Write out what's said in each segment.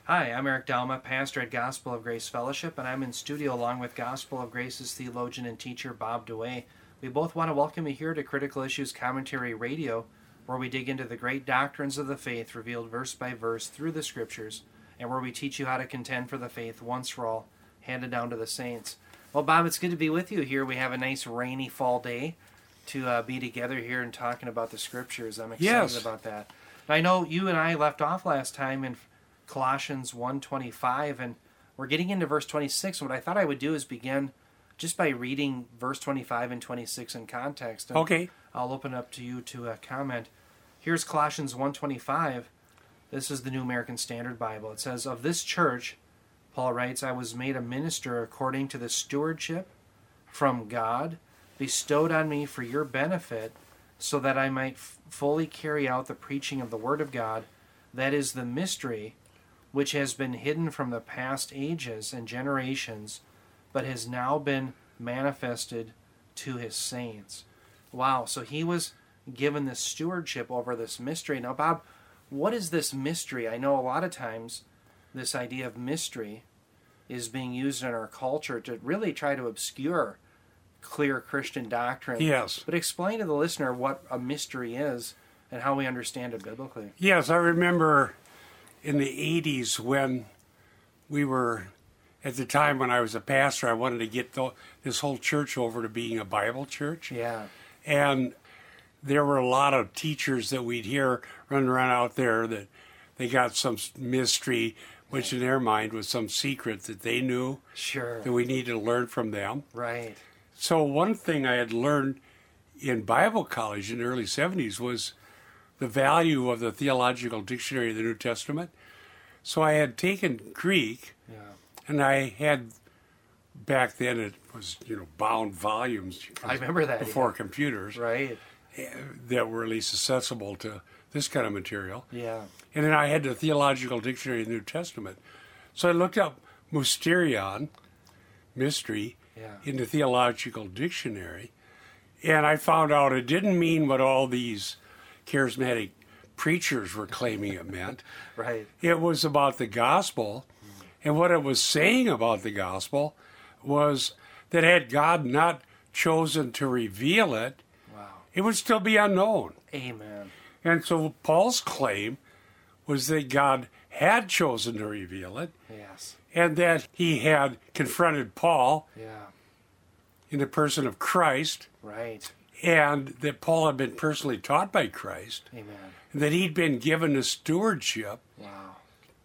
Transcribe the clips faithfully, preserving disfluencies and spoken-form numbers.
Hi, I'm Eric Dalma, pastor at Gospel of Grace Fellowship, and I'm in studio along with Gospel of Grace's theologian and teacher, Bob DeWay. We both want to welcome you here to Critical Issues Commentary Radio, where we dig into the great doctrines of the faith revealed verse by verse through the Scriptures, and where we teach you how to contend for the faith once for all, handed down to the saints. Well, Bob, it's good to be with you here. We have a nice rainy fall day to uh, be together here and talking about the Scriptures. I'm excited Yes. about that. I know you and I left off last time in Colossians one twenty-five, and we're getting into verse twenty-six. What I thought I would do is begin just by reading verse twenty-five and twenty-six in context. And Okay. I'll open up to you to uh, comment. Here's Colossians one twenty-five. This is the New American Standard Bible. It says, "Of this church," Paul writes, "I was made a minister according to the stewardship from God bestowed on me for your benefit, so that I might f- fully carry out the preaching of the Word of God, that is the mystery which has been hidden from the past ages and generations, but has now been manifested to his saints." Wow, so he was given this stewardship over this mystery. Now, Bob, what is this mystery? I know a lot of times this idea of mystery is being used in our culture to really try to obscure clear Christian doctrine. Yes. But explain to the listener what a mystery is and how we understand it biblically. Yes, I remember in the eighties when we were, at the time when I was a pastor, I wanted to get the, this whole church over to being a Bible church. Yeah. And there were a lot of teachers that we'd hear running around out there that they got some mystery, which in their mind was some secret that they knew Sure. that we needed to learn from them. Right. So one thing I had learned in Bible college in the early seventies was the value of the Theological Dictionary of the New Testament. So I had taken Greek, Yeah. and I had, back then it was, you know, bound volumes. I remember that. Before yeah. computers Right. that were at least accessible to this kind of material. Yeah. And then I had the Theological Dictionary of the New Testament. So I looked up mysterion, mystery, Yeah. in the Theological Dictionary, and I found out it didn't mean what all these charismatic preachers were claiming it meant. Right. It was about the gospel, and what it was saying about the gospel was that had God not chosen to reveal it, Wow. it would still be unknown. Amen. And so Paul's claim was that God had chosen to reveal it, Yes. and that he had confronted Paul Yeah. in the person of Christ, Right. and that Paul had been personally taught by Christ, Amen. and that he'd been given a stewardship, Wow.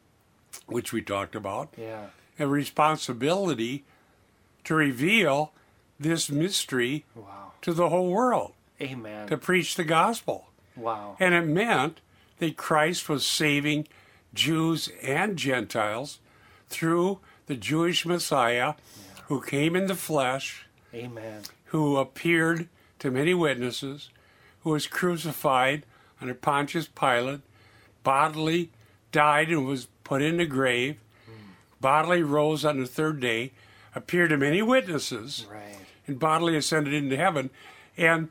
which we talked about, Yeah. a responsibility to reveal this mystery Wow. to the whole world, Amen. to preach the gospel. Wow. And it meant that Christ was saving Jews and Gentiles through the Jewish Messiah who came in the flesh, Amen. who appeared to many witnesses, who was crucified under Pontius Pilate, bodily died and was put in the grave, bodily rose on the third day, appeared to many witnesses, Right. and bodily ascended into heaven. And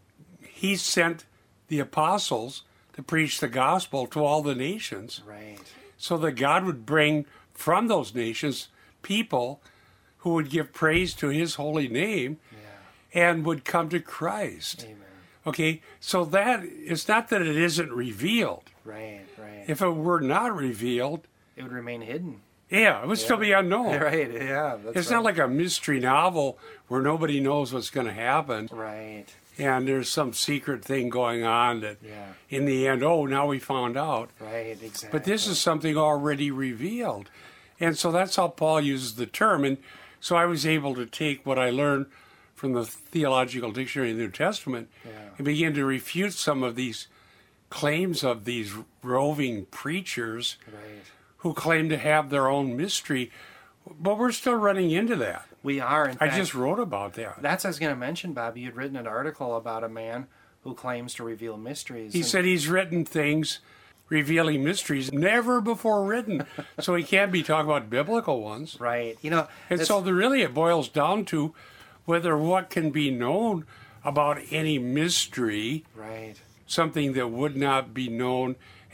he sent the apostles to preach the gospel to all the nations, Right. so that God would bring from those nations people who would give praise to his holy name Yeah. and would come to Christ. Amen. Okay, so that it's not that it isn't revealed. Right. Right. If it were not revealed, It would remain hidden. yeah, it would still be unknown. Right. Yeah. That's It's right. not like a mystery novel where nobody knows what's going to happen Right. and there's some secret thing going on that Yeah. in the end, oh, now we found out. Right. Exactly. But this is something already revealed. And so that's how Paul uses the term. And so I was able to take what I learned from the Theological Dictionary of the New Testament Yeah. and begin to refute some of these claims of these roving preachers Right. who claim to have their own mystery. But we're still running into that. We are. In I fact, just wrote about that. That's what I was going to mention, Bobby. You'd written an article about a man who claims to reveal mysteries. He and- said he's written things revealing mysteries never before written, so he can't be talking about biblical ones. Right. You know, And it's- so the, really it boils down to whether what can be known about any mystery, right. something that would not be known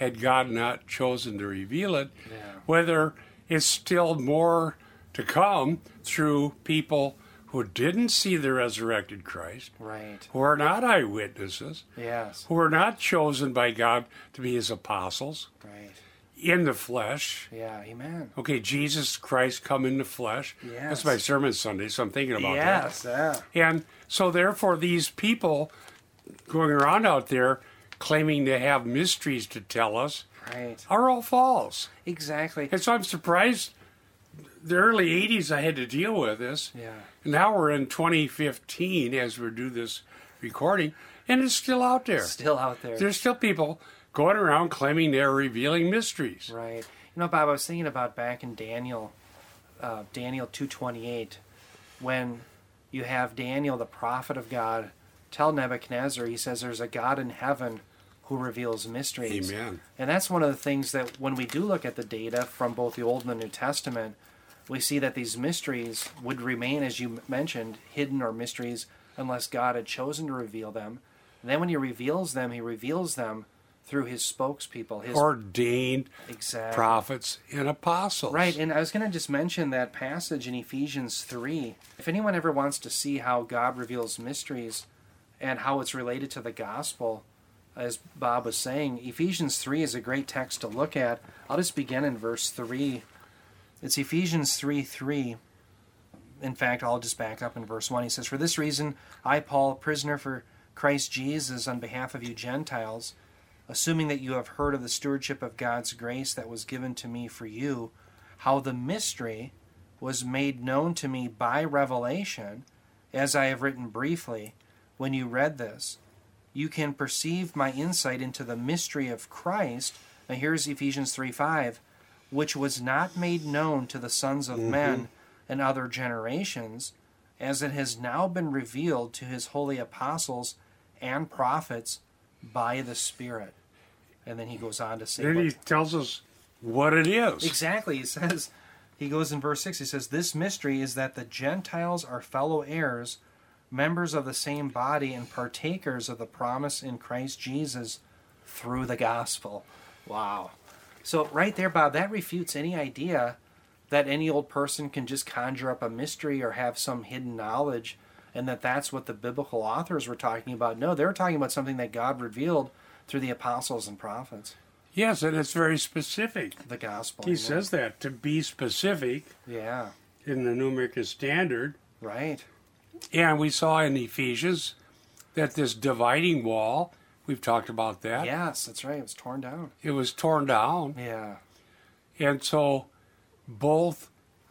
had God not chosen to reveal it, Yeah. whether it's still more to come through people who didn't see the resurrected Christ, Right. who are not eyewitnesses, Yes. who are not chosen by God to be his apostles Right. in the flesh. Yeah. Amen. Okay, Jesus Christ come in the flesh. Yes. That's my sermon Sunday, so I'm thinking about Yes. that. Yeah. And so therefore these people going around out there claiming to have mysteries to tell us Right. are all false. Exactly. And so I'm surprised the early eighties I had to deal with this. Yeah. Now we're in twenty fifteen as we do this recording, and it's still out there. Still out there. There's still people going around claiming they're revealing mysteries. Right. You know, Bob, I was thinking about back in Daniel, uh, Daniel two twenty-eight, when you have Daniel, the prophet of God, tell Nebuchadnezzar, he says, there's a God in heaven who reveals mysteries. Amen. And that's one of the things that when we do look at the data from both the Old and the New Testament, we see that these mysteries would remain, as you mentioned, hidden or mysteries unless God had chosen to reveal them. And then when he reveals them, he reveals them through his spokespeople, his Ordained exact prophets and apostles. Right, and I was going to just mention that passage in Ephesians three. If anyone ever wants to see how God reveals mysteries and how it's related to the gospel, as Bob was saying, Ephesians three is a great text to look at. I'll just begin in verse three. It's Ephesians three three. In fact, I'll just back up in verse one. He says, "For this reason, I, Paul, prisoner for Christ Jesus, on behalf of you Gentiles, assuming that you have heard of the stewardship of God's grace that was given to me for you, how the mystery was made known to me by revelation, as I have written briefly. When you read this, you can perceive my insight into the mystery of Christ." Now here's Ephesians three five, "which was not made known to the sons of Mm-hmm. men in other generations, as it has now been revealed to his holy apostles and prophets by the Spirit." And then he goes on to say, Then what- he tells us what it is. exactly, he says, he goes in verse six, he says, "This mystery is that the Gentiles are fellow heirs, members of the same body, and partakers of the promise in Christ Jesus through the gospel." Wow. So right there, Bob, that refutes any idea that any old person can just conjure up a mystery or have some hidden knowledge, and that that's what the biblical authors were talking about. No, they were talking about something that God revealed through the apostles and prophets, Yes, and it's very specific. the gospel. He Amen. says that to be specific Yeah, in the New American Standard. right. And we saw in Ephesians that this dividing wall, we've talked about that, Yes, that's right. It was torn down. it was torn down. Yeah, And so both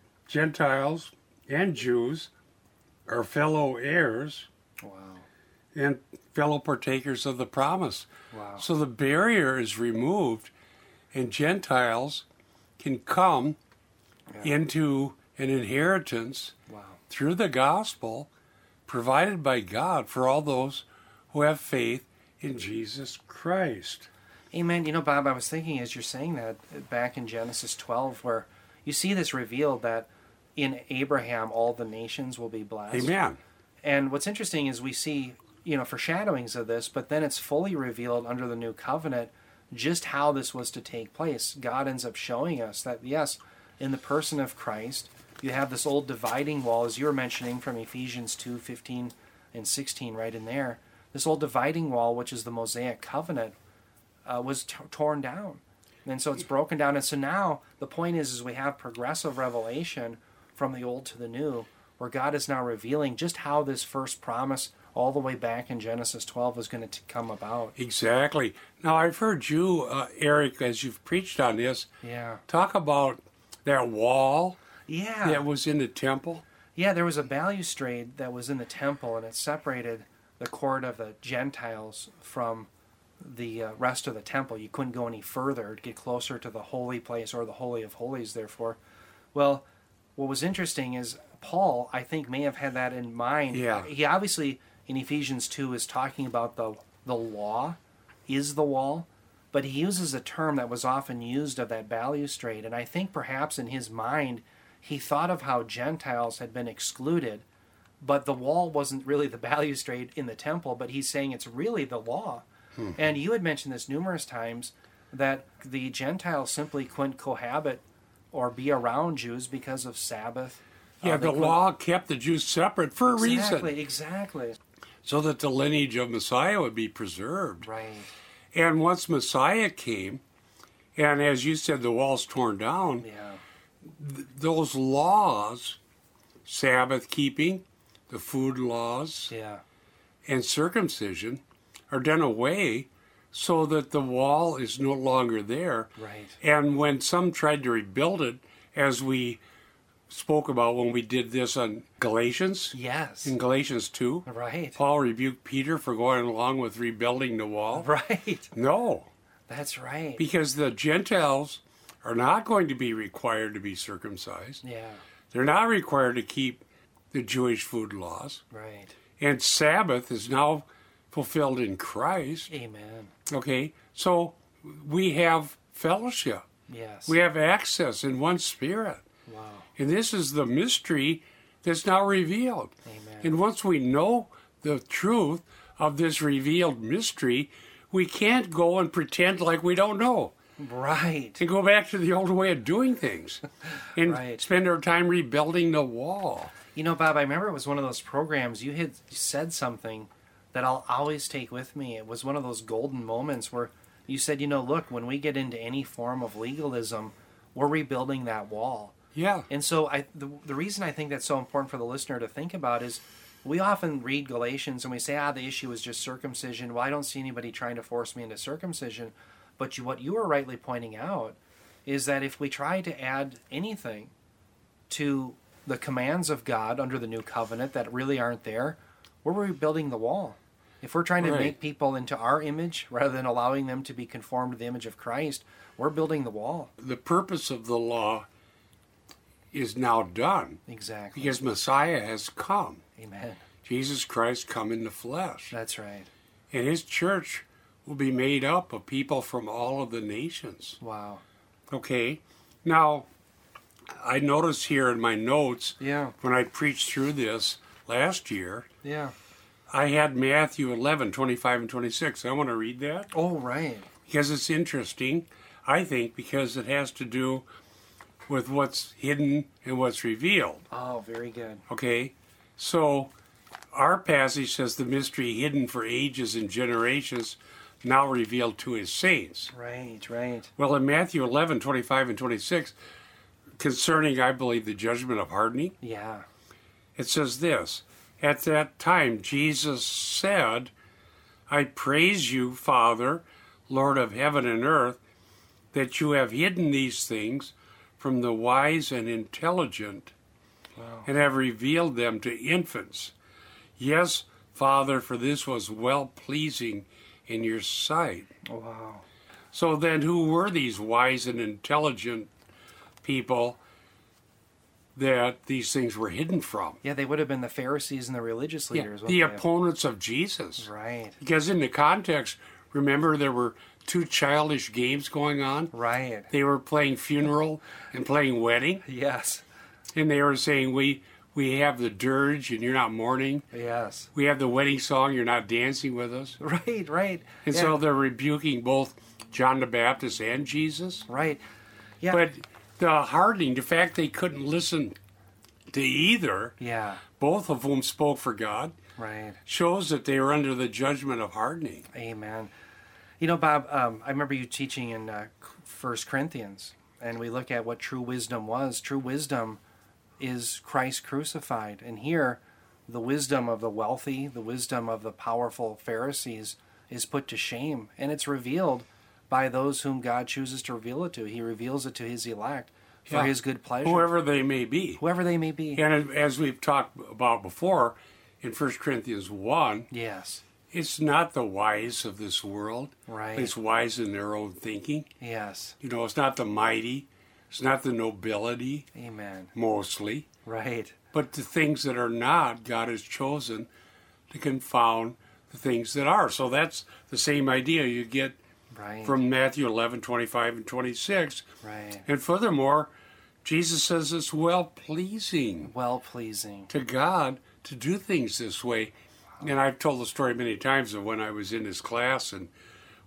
Gentiles and Jews are fellow heirs wow, and fellow partakers of the promise. wow. So the barrier is removed, and Gentiles can come Yeah. into an inheritance Wow. through the gospel provided by God for all those who have faith in Jesus Christ. Amen. You know, Bob, I was thinking as you're saying that back in Genesis twelve, where you see this revealed that in Abraham all the nations will be blessed. Amen. And what's interesting is we see, you know, foreshadowings of this, but then it's fully revealed under the new covenant just how this was to take place. God ends up showing us that, yes, in the person of Christ, you have this old dividing wall, as you were mentioning from Ephesians two fifteen and sixteen, right in there. This old dividing wall, which is the Mosaic covenant, uh, was t- torn down. And so it's broken down. And so now the point is, is we have progressive revelation from the old to the new, where God is now revealing just how this first promise all the way back in Genesis twelve is going to come about. Exactly. Now, I've heard you, uh, Eric, as you've preached on this, Yeah. talk about that wall Yeah. that was in the temple. Yeah, there was a balustrade that was in the temple, and it separated the court of the Gentiles from the uh, rest of the temple. You couldn't go any further to get closer to the holy place or the Holy of Holies, therefore. Well, what was interesting is Paul, I think, may have had that in mind. Yeah. He obviously, in Ephesians two, is talking about the, the law is the wall, but he uses a term that was often used of that balustrade, and I think perhaps in his mind, he thought of how Gentiles had been excluded, but the wall wasn't really the balustrade in the temple, but he's saying it's really the law. Hmm. And you had mentioned this numerous times, that the Gentiles simply couldn't cohabit or be around Jews because of Sabbath. Yeah, Uh, the they couldn't- law kept the Jews separate for a reason, Exactly, exactly. so that the lineage of Messiah would be preserved. Right. And once Messiah came, and as you said, the wall's torn down, Yeah. th- those laws, Sabbath keeping, the food laws, Yeah. and circumcision, are done away so that the wall is no longer there. Right. And when some tried to rebuild it, as we spoke about when we did this on Galatians, Yes. in Galatians two, Right. Paul rebuked Peter for going along with rebuilding the wall. Right. No, That's right. because the Gentiles are not going to be required to be circumcised. Yeah. They're not required to keep the Jewish food laws. Right. And Sabbath is now fulfilled in Christ. Amen. Okay, so we have fellowship. Yes. We have access in one spirit. Wow. And this is the mystery that's now revealed. Amen. And once we know the truth of this revealed mystery, we can't go and pretend like we don't know Right. and go back to the old way of doing things and Right. spend our time rebuilding the wall. You know, Bob, I remember it was one of those programs you had said something that I'll always take with me. It was one of those golden moments where you said, you know, look, when we get into any form of legalism, we're rebuilding that wall. Yeah. And so I the, the reason I think that's so important for the listener to think about is we often read Galatians and we say, ah, the issue is just circumcision. Well, I don't see anybody trying to force me into circumcision. But you, what you are rightly pointing out is that if we try to add anything to the commands of God under the new covenant that really aren't there, we're rebuilding the wall. If we're trying to Right. make people into our image rather than allowing them to be conformed to the image of Christ, we're building the wall. The purpose of the law is now done Exactly. because Messiah has come. Amen. Jesus Christ come in the flesh. That's right. And his church will be made up of people from all of the nations. Wow. Okay? Now, I noticed here in my notes, Yeah. when I preached through this last year, Yeah. I had Matthew eleven, twenty-five and twenty-six. I want to read that Oh, right. because it's interesting, I think, because it has to do with what's hidden and what's revealed. Oh, very good. Okay? So, our passage says the mystery hidden for ages and generations now revealed to his saints. Right, right. Well, in Matthew eleven, twenty-five and twenty-six, concerning, I believe, the judgment of hardening, Yeah. it says this: At that time, Jesus said, I praise you, Father, Lord of heaven and earth, that you have hidden these things from the wise and intelligent Wow. and have revealed them to infants. Yes, Father, for this was well pleasing in your sight. Wow. So then, who were these wise and intelligent people that these things were hidden from? Yeah, they would have been the Pharisees and the religious leaders. the wouldn't they? opponents of Jesus. Right. Because in the context, remember, there were two childish games going on. Right. They were playing funeral and playing wedding, Yes. and they were saying, we we have the dirge and you're not mourning. Yes. We have the wedding song, you're not dancing with us. Right, right. And yeah. so they're rebuking both John the Baptist and Jesus. Right. Yeah. But the hardening, the fact they couldn't listen to either, yeah. both of whom spoke for God, Right. shows that they were under the judgment of hardening. Amen. You know, Bob, um, I remember you teaching in uh, First Corinthians, and we look at what true wisdom was. True wisdom is Christ crucified. And here, the wisdom of the wealthy, the wisdom of the powerful Pharisees is put to shame, and it's revealed by those whom God chooses to reveal it to. He reveals it to his elect for Yeah. his good pleasure. Whoever they may be. Whoever they may be. And as we've talked about before, in First Corinthians one, Yes. it's not the wise of this world. Right. It's wise in their own thinking. Yes. You know, it's not the mighty. It's not the nobility, Amen. mostly. Right. But the things that are not, God has chosen to confound the things that are. So that's the same idea you get Right. from Matthew eleven, twenty-five and twenty-six. Right. And furthermore, Jesus says it's well-pleasing Well pleasing. to God to do things this way. And I've told the story many times of when I was in his class and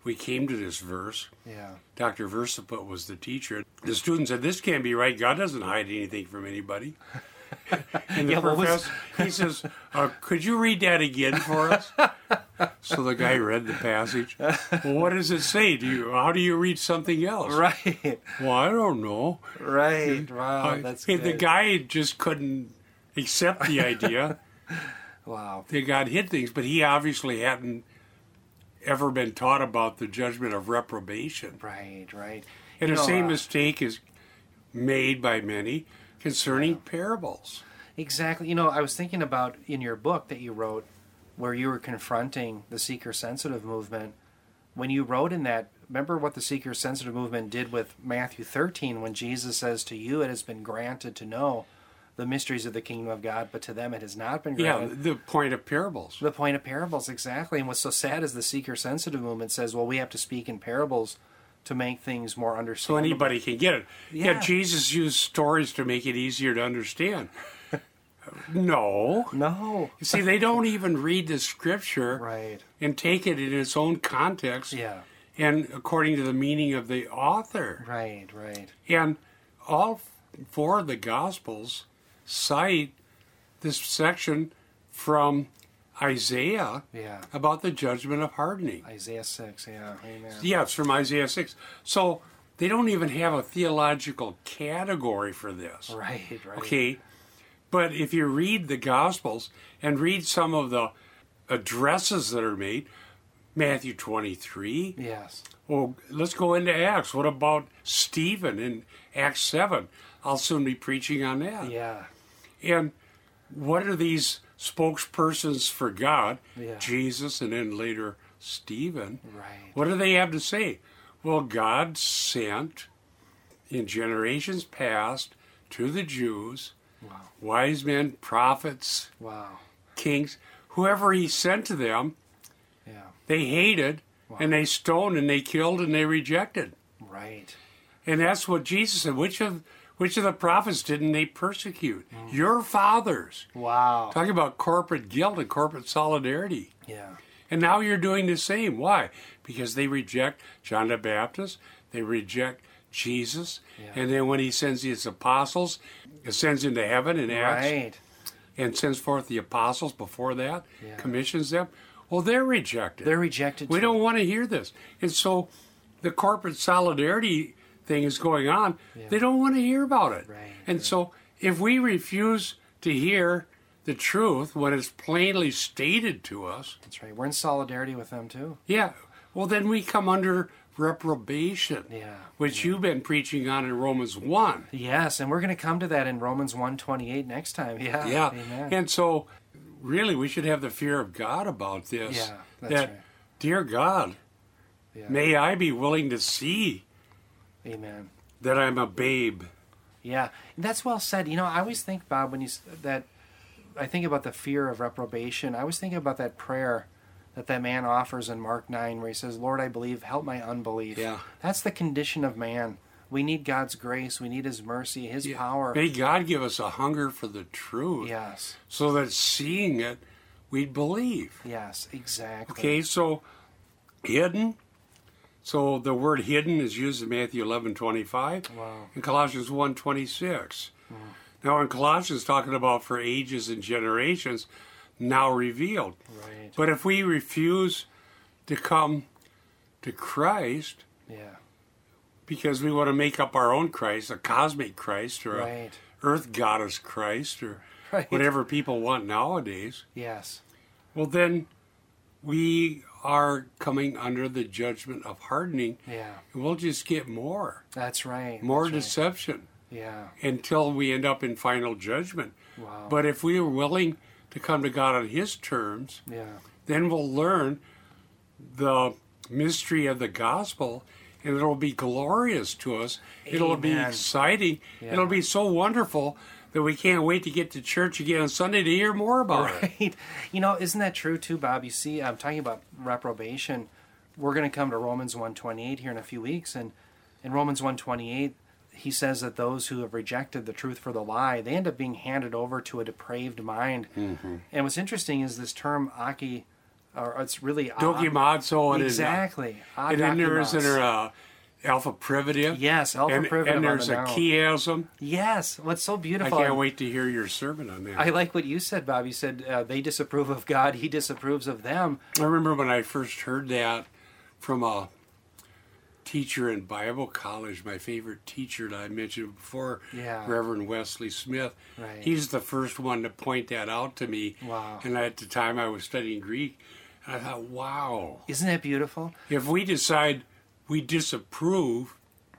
we came to this verse. Yeah. Doctor Versaput was the teacher. The student said, "This can't be right. God doesn't hide anything from anybody." And the Yeah, what was- professor, he says, uh, "Could you read that again for us?" So the guy read the passage. Well, what does it say? Do you? How do you read something else? Right. Well, I don't know. Right. Wow. Uh, That's hey, good. the guy just couldn't accept the idea Wow. that God hid things, but he obviously hadn't ever been taught about the judgment of reprobation. Right. Right. And You the know, same uh, mistake is made by many concerning parables. Exactly. You know, I was thinking about in your book that you wrote where you were confronting the seeker-sensitive movement. When you wrote in that, remember what the seeker-sensitive movement did with Matthew thirteen when Jesus says, "To you it has been granted to know the mysteries of the kingdom of God, but to them it has not been Yeah, granted." the point of parables. The point of parables, exactly. And what's so sad is the seeker-sensitive movement says, well, we have to speak in parables to make things more So understandable. anybody can get it. Yeah. Yeah. Jesus used stories to make it easier to understand. No. No. You see, they don't even read the scripture Right. and take it in its own context Yeah. and according to the meaning of the author. Right, right. And all four of the Gospels cite this section from Isaiah Yeah. about the judgment of hardening. Isaiah six, yeah. Amen. Yeah, it's from Isaiah six. So they don't even have a theological category for this. Right, right. Okay, but if you read the Gospels and read some of the addresses that are made, Matthew twenty-three. Yes. Well, let's go into Acts. What about Stephen in Acts seven? I'll soon be preaching on that. Yeah. And what are these spokespersons for God? Yeah. Jesus and then later Stephen. Right. What do they have to say? Well, God sent in generations past to the Jews Wow. wise men, prophets, Wow. kings, whoever he sent to them, Yeah. they hated Wow. and they stoned and they killed and they rejected. Right. And that's what Jesus said. Which of which of the prophets didn't they persecute? Mm. Your fathers. Wow. Talking about corporate guilt and corporate solidarity. Yeah. And now you're doing the same. Why? Because they reject John the Baptist. They reject Jesus. Yeah. And then when he sends his apostles, ascends into heaven in Acts, Right. and sends forth the apostles before that, Yeah. commissions them. Well, they're rejected. They're rejected We too. don't want to hear this. And so the corporate solidarity thing is going on. Yeah. They don't want to hear about it. Right, and right. so if we refuse to hear the truth when it's plainly stated to us, That's right. We're in solidarity with them too. yeah, well, then we come under reprobation, Yeah. which you've been preaching on in Romans one. Yes, and we're going to come to that in Romans one twenty-eight next time. Yeah. Yeah. Amen. And so really we should have the fear of God about this. Yeah, that's that, right. dear God, Yeah. may I be willing to see Amen. that I'm a babe. Yeah, and that's well said. You know, I always think, Bob, when you s- that I think about the fear of reprobation. I always think about that prayer that that man offers in Mark nine, where he says, "Lord, I believe, help my unbelief." Yeah. That's the condition of man. We need God's grace. We need His mercy, His Yeah. power. May God give us a hunger for the truth, Yes, so that seeing it, we'd believe. yes, exactly. Okay, so hidden. So the word hidden is used in Matthew eleven twenty-five Wow. and Colossians one twenty-six. Mm. Now in Colossians, talking about for ages and generations, now revealed. Right. But if we refuse to come to Christ Yeah. because we want to make up our own Christ, a cosmic Christ or Right. a earth goddess Christ or Right. whatever people want nowadays, Yes. well then we are coming under the judgment of hardening, Yeah. and we'll just get more, That's right. more That's right. deception Yeah. until we end up in final judgment. Wow. But if we are willing to come to God on His terms, Yeah. then we'll learn the mystery of the gospel, and it'll be glorious to us. It'll be Amen. exciting. Yeah. It'll be so wonderful that we can't wait to get to church again on Sunday to hear more about it. Right. You know, isn't that true too, Bob? You see, I'm talking about reprobation. We're going to come to Romans one twenty-eight here in a few weeks, and in Romans one twenty-eight, he says that those who have rejected the truth for the lie, they end up being handed over to a depraved mind. Mm-hmm. And what's interesting is this term aki, or it's really Dokimazo. And exactly. And then there is an uh, alpha privative. Yes, alpha and, privative. And there's on the a noun. chiasm. Yes, what's so I beautiful. can't wait to hear your sermon on that. I like what you said, Bob. You said uh, they disapprove of God, he disapproves of them. I remember when I first heard that from a teacher in Bible college, my favorite teacher that I mentioned before, Yeah. Reverend Wesley Smith. Right. He's the first one to point that out to me. Wow. And at the time I was studying Greek, I thought, wow. Isn't that beautiful? If we decide we disapprove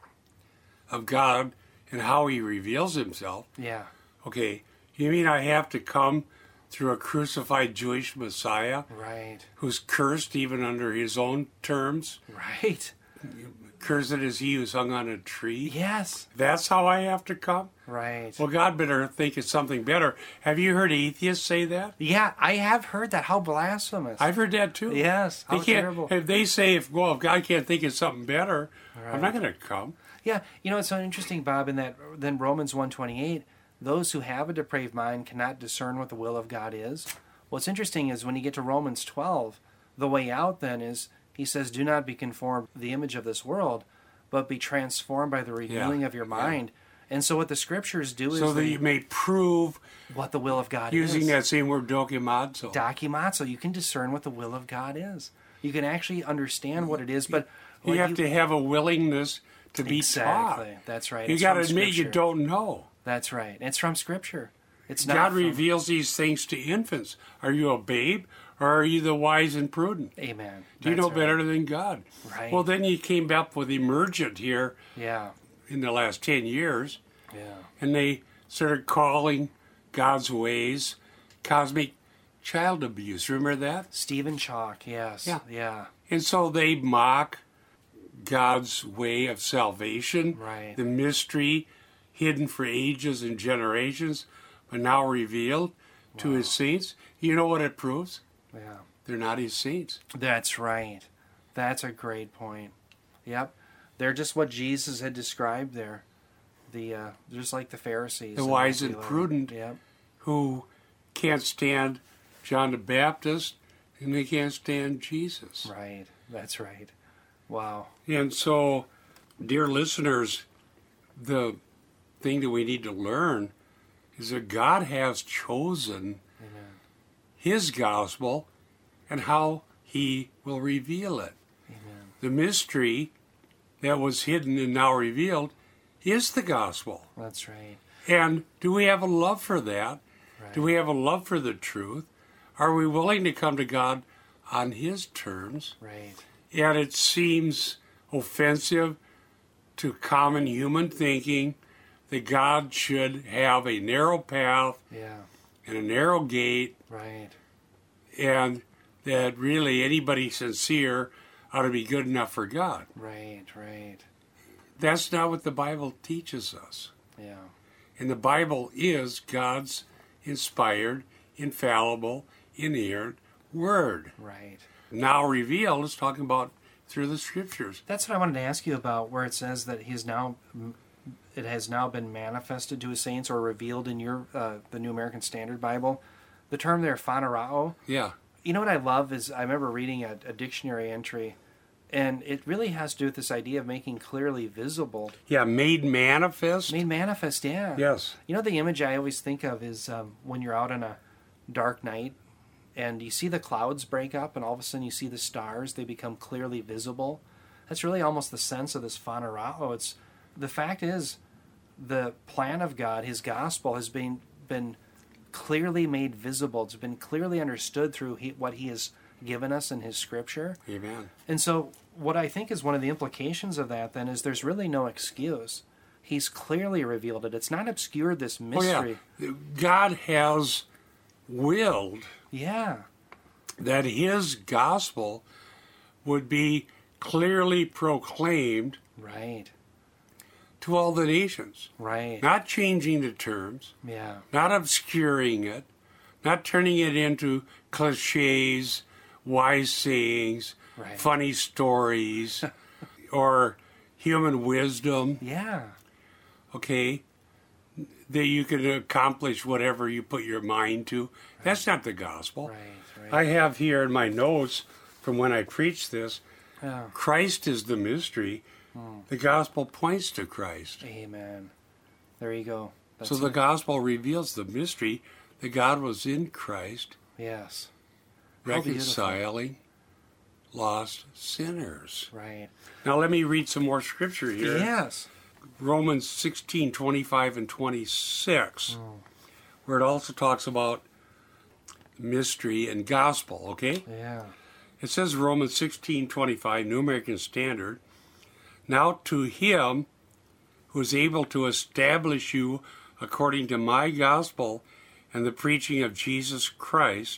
of God and how he reveals himself, Yeah. okay, you mean I have to come through a crucified Jewish Messiah Right. who's cursed even under his own terms? Right. Cursed is he who's hung on a tree? Yes. That's how I have to come? Right. Well, God better think it's something better. Have you heard atheists say that? Yeah, I have heard that. How blasphemous. I've heard that too. Yes. How They can't, terrible. if they say, if well, if God can't think it's something better, Right. I'm not going to come. Yeah, you know, it's so interesting, Bob, in that then Romans one twenty-eight, those who have a depraved mind cannot discern what the will of God is. What's interesting is when you get to Romans twelve, the way out then is, he says, do not be conformed to the image of this world, but be transformed by the revealing Yeah, of your yeah. mind. And so what the scriptures do is So that they- you may prove, what the will of God using is. that same word, dokimazo. Dokimazo, you can discern what the will of God is. You can actually understand what it is, but You what have to have a willingness to be exactly. taught. That's right. You It's got from to admit you Scripture. don't know. That's right. It's from Scripture. It's not God from... reveals these things to infants. Are you a babe or are you the wise and prudent? Amen. Do you That's know right. better than God? Right. Well, then you came up with emergent here Yeah. in the last ten years, Yeah. and they started calling God's ways cosmic child abuse. Remember that? Stephen Chalk. Yes. Yeah. Yeah. And so they mock God's way of salvation, Right. the mystery hidden for ages and generations, but now revealed to his saints. You know what it proves? Yeah. They're not his saints. That's right. That's a great point. Yep. They're just what Jesus had described there. The uh, just like the Pharisees. The in wise Matthew and eleven. prudent. Yep. Who can't stand John the Baptist, and they can't stand Jesus. Right. That's right. Wow. And so, dear listeners, the thing that we need to learn is that God has chosen Amen. his gospel and how he will reveal it. Amen. The mystery that was hidden and now revealed is the gospel. That's right. And do we have a love for that? Right. Do we have a love for the truth? Are we willing to come to God on his terms? Right. And it seems offensive to common human thinking that God should have a narrow path Yeah. and a narrow gate, Right. and that really anybody sincere ought to be good enough for God. Right. Right. That's not what the Bible teaches us. Yeah. And the Bible is God's inspired, infallible, inerrant word. Right. Now revealed is talking about through the scriptures. That's what I wanted to ask you about, where it says that he's now, it has now been manifested to his saints or revealed in your uh, the New American Standard Bible. The term there, phanerao. Yeah. You know what I love is I remember reading a, a dictionary entry, and it really has to do with this idea of making clearly visible. Yeah, made manifest. Made manifest, yeah. Yes. You know, the image I always think of is um, when you're out on a dark night and you see the clouds break up and all of a sudden you see the stars, they become clearly visible. That's really almost the sense of this phanerao. It's, the fact is, the plan of God, his gospel, has been, been clearly made visible. It's been clearly understood through he, what he has given us in his scripture. Amen. And so what I think is one of the implications of that then is there's really no excuse. He's clearly revealed it. It's not obscured this mystery. Oh, yeah. God has willed Yeah. that his gospel would be clearly proclaimed Right. to all the nations. Right. Not changing the terms, Yeah. not obscuring it, not turning it into cliches, wise sayings, Right. that you can accomplish whatever you put your mind to. That's not the gospel. Right, right. I have here in my notes from when I preached this, Yeah. Christ is the mystery. Hmm. The gospel points to Christ. Amen. There you go. That's So the it. gospel reveals the mystery that God was in Christ, Yes. How beautiful. reconciling lost sinners. Right. Now let me read some more scripture here. Yes. Romans sixteen, twenty-five and twenty-six, Oh. where it also talks about mystery and gospel, okay? Yeah. It says Romans sixteen, twenty-five, New American Standard, now to him who is able to establish you according to my gospel and the preaching of Jesus Christ,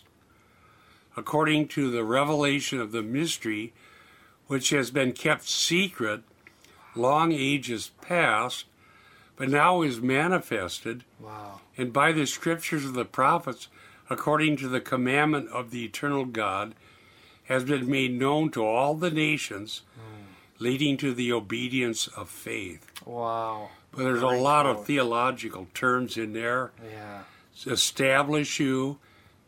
according to the revelation of the mystery which has been kept secret long ages past, but now is manifested, Wow. and by the scriptures of the prophets, according to the commandment of the eternal God, has been made known to all the nations, leading to the obedience of faith. Wow. But there's a Great lot quote. of theological terms in there. Yeah. Establish you,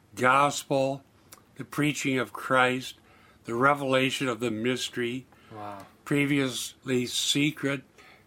gospel, the preaching of Christ, the revelation of the mystery, Wow. previously secret.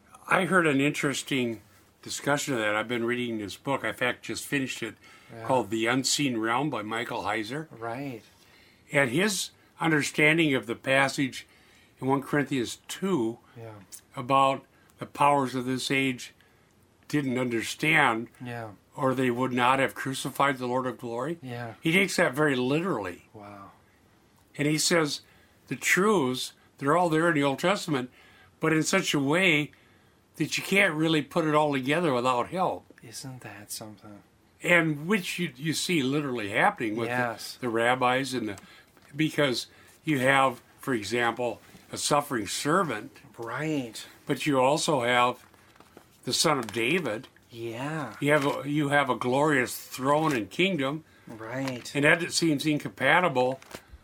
I heard an interesting discussion of that. I've been reading this book. I, in fact, just finished it, Yeah. called The Unseen Realm by Michael Heiser. Right. And his understanding of the passage in First Corinthians two Yeah. about the powers of this age didn't understand, Yeah. or they would not have crucified the Lord of glory. Yeah. He takes that very literally. Wow. And he says the truths, they're all there in the Old Testament, but in such a way that you can't really put it all together without help. Isn't that something? And which you, you see literally happening with Yes. the, the rabbis and the, because you have, for example, a suffering servant, Right. but you also have the son of David. Yeah. You have a, you have a glorious throne and kingdom, Right. and that seems incompatible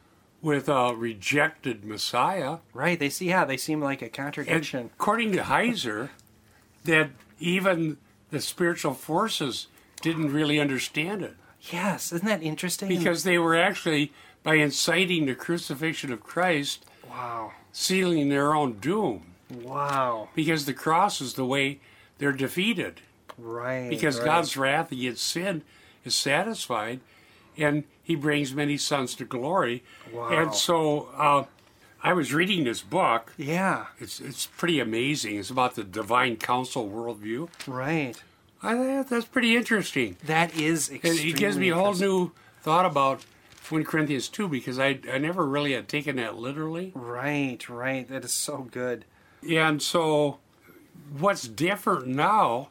with a rejected Messiah. Right. They see. Yeah. They seem like a And contradiction. according to Heiser, that even the spiritual forces didn't really understand it Yes. Isn't that interesting? because they were actually, by inciting the crucifixion of Christ, Wow. sealing their own doom. Wow. Because the cross is the way they're defeated. Right. Because right. God's wrath against sin is satisfied, and He brings many sons to glory. Wow. And so uh, I was reading this book. Yeah. It's it's pretty amazing. It's about the divine council worldview. Right. I think that's pretty interesting. That is And extremely. it gives me a whole interesting. new thought about First Corinthians two because I I never really had taken that literally. Right. Right. That is so good. And so what's different now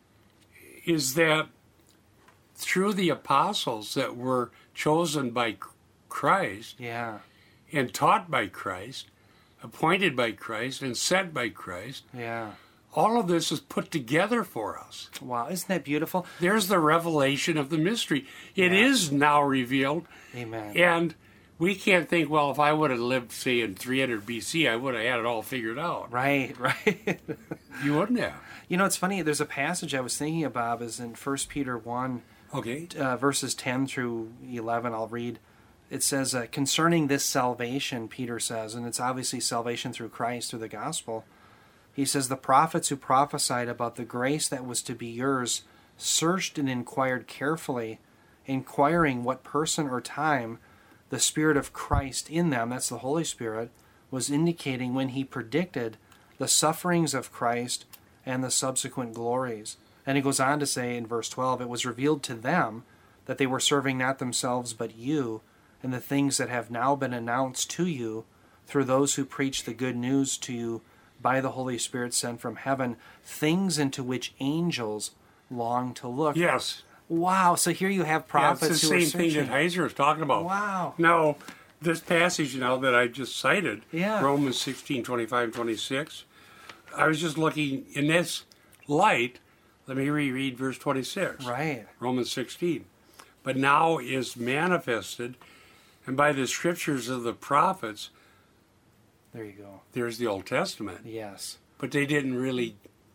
is that through the apostles that were chosen by Christ Yeah. and taught by Christ, appointed by Christ and sent by Christ, Yeah. all of this is put together for us. Wow. Isn't that beautiful? There's the revelation of the mystery. It Yeah. is now revealed, Amen. and we can't think, well, if I would have lived, say, in three hundred B C, I would have had it all figured out. Right. Right. You wouldn't have. You know, it's funny. There's a passage I was thinking of, Bob, is in First Peter one, Okay. uh, verses ten through eleven. I'll read. It says, uh, concerning this salvation, Peter says, and it's obviously salvation through Christ, through the gospel. He says, the prophets who prophesied about the grace that was to be yours searched and inquired carefully, inquiring what person or time the Spirit of Christ in them, that's the Holy Spirit, was indicating when he predicted the sufferings of Christ and the subsequent glories. And he goes on to say in verse twelve, it was revealed to them that they were serving not themselves but you, and the things that have now been announced to you through those who preach the good news to you by the Holy Spirit sent from heaven, things into which angels long to look. Yes. Wow, so here you have Yeah, prophets it's the who are same thing searching. that Heiser was talking about. Wow. Now, this passage now that I just cited, Yeah. Romans sixteen, twenty-five and twenty-six, I was just looking in this light. Let me reread verse twenty-six. Right. Romans sixteen. But now is manifested, and by the scriptures of the prophets, There you go. there's the Old Testament. Yes. But they didn't really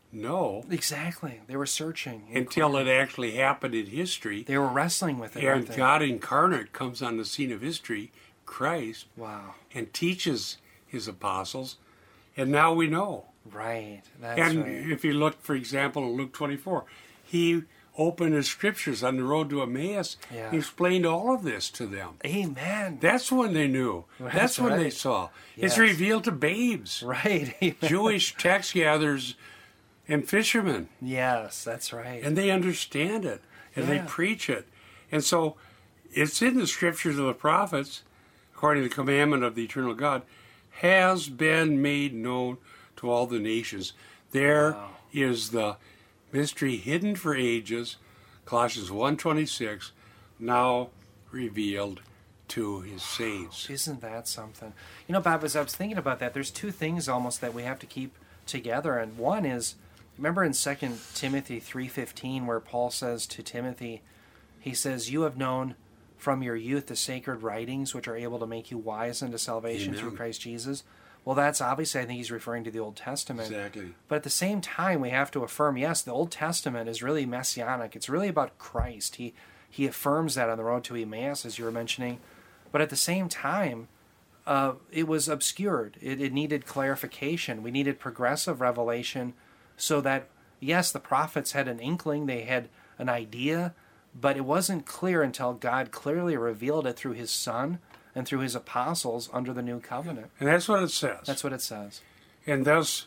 know. Exactly. They were searching. Until it actually happened in history. They were wrestling with it. And God incarnate comes on the scene of history, Christ, wow, and teaches his apostles, and now we know. Right. That's and right. if you look, for example, in Luke twenty-four, he opened his scriptures on the road to Emmaus. Yeah. He explained all of this to them. Amen. That's when they knew. That's That's when right. they saw. Yes. It's revealed to babes, Right. Amen. Jewish tax gatherers, and fishermen. Yes, that's right. And they understand it, and Yeah. they preach it. And so it's in the scriptures of the prophets, according to the commandment of the eternal God, has been made known to all the nations. There Wow. is the mystery hidden for ages, Colossians one twenty-six, now revealed to his saints. Isn't that something? You know, Bob, as I was thinking about that, there's two things almost that we have to keep together. And one is, remember in Second Timothy three fifteen, where Paul says to Timothy, he says, you have known from your youth the sacred writings which are able to make you wise unto salvation Amen. through Christ Jesus. Well, that's obviously, I think he's referring to the Old Testament. Exactly. But at the same time, we have to affirm, yes, the Old Testament is really messianic. It's really about Christ. He he affirms that on the road to Emmaus, as you were mentioning. But at the same time, uh, it was obscured. It, it needed clarification. We needed progressive revelation so that, yes, the prophets had an inkling, they had an idea, but it wasn't clear until God clearly revealed it through his Son and through his apostles under the new covenant. And that's what it says. That's what it says. And thus,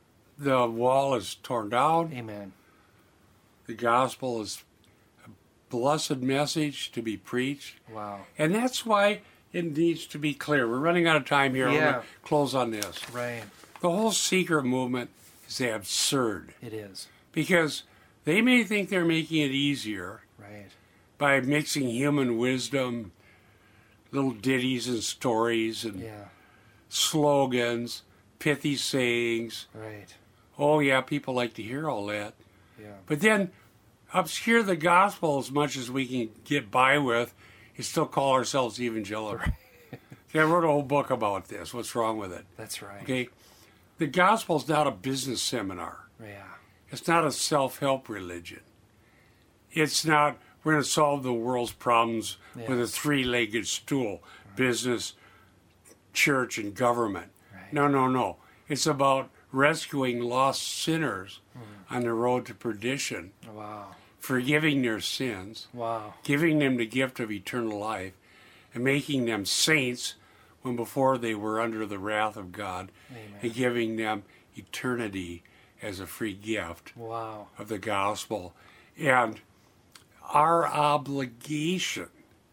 the wall is torn down. Amen. The gospel is a blessed message to be preached. Wow. And that's why it needs to be clear. We're running out of time here. I'm Yeah. going to close on this. Right. The whole seeker movement is absurd It is. because they may think they're making it easier Right. by mixing human wisdom, little ditties and stories and Yeah. slogans, pithy sayings. Right. Oh, yeah, people like to hear all that. Yeah. But then obscure the gospel as much as we can get by with and still call ourselves evangelical. See, I wrote a whole book about this. What's wrong with it? That's right. Okay? The gospel is not a business seminar. Yeah. It's not a self-help religion. It's not, we're going to solve the world's problems Yeah. with a three-legged stool, right. Business, church, and government. Right. No, no, no. It's about rescuing lost sinners Mm. on the road to perdition, Wow. forgiving their sins, Wow. giving them the gift of eternal life, and making them saints when before they were under the wrath of God, Amen. and giving them eternity as a free gift Wow. of the gospel. And our obligation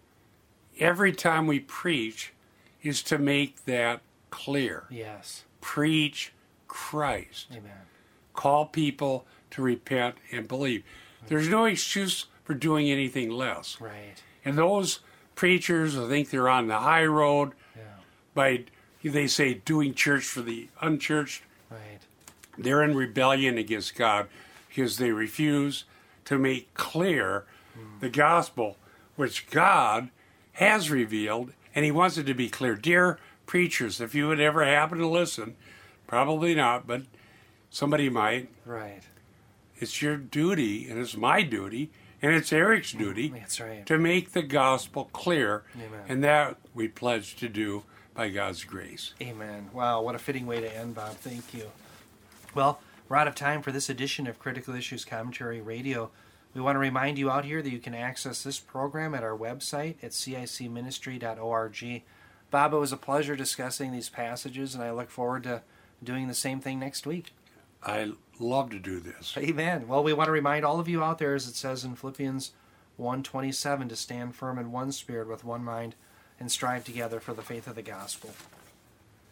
every time we preach is to make that clear. Yes. Preach Christ. Amen. Call people to repent and believe. There's no excuse for doing anything less. Right. And those preachers who think they're on the high road Yeah. by, they say, doing church for the unchurched, Right. they're in rebellion against God because they refuse to make clear the gospel, which God has revealed, and he wants it to be clear. Dear preachers, if you would ever happen to listen, probably not, but somebody might, Right. it's your duty, and it's my duty, and it's Eric's duty That's right. to make the gospel clear, Amen. and that we pledge to do by God's grace. Amen. Wow, what a fitting way to end, Bob. Thank you. Well, we're out of time for this edition of Critical Issues Commentary Radio. We want to remind you out here that you can access this program at our website at c i c ministry dot org. Bob, it was a pleasure discussing these passages, and I look forward to doing the same thing next week. I love to do this. Amen. Well, we want to remind all of you out there, as it says in Philippians one twenty-seven, to stand firm in one spirit with one mind and strive together for the faith of the gospel.